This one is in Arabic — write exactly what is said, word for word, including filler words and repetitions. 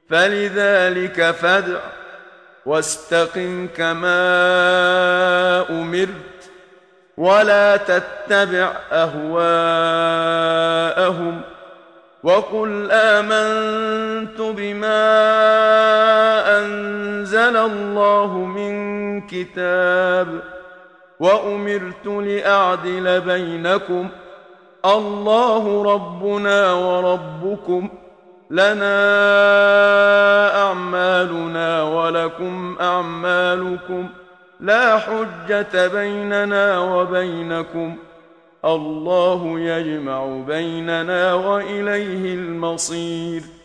فلذلك فادع واستقم كما أمرت ولا تتبع أهواءهم وقل آمنت بما أنزل الله من كتاب وأمرت لأعدل بينكم الله ربنا وربكم لنا أعمالنا ولكم أعمالكم لا حجة بيننا وبينكم الله يجمع بيننا وإليه المصير.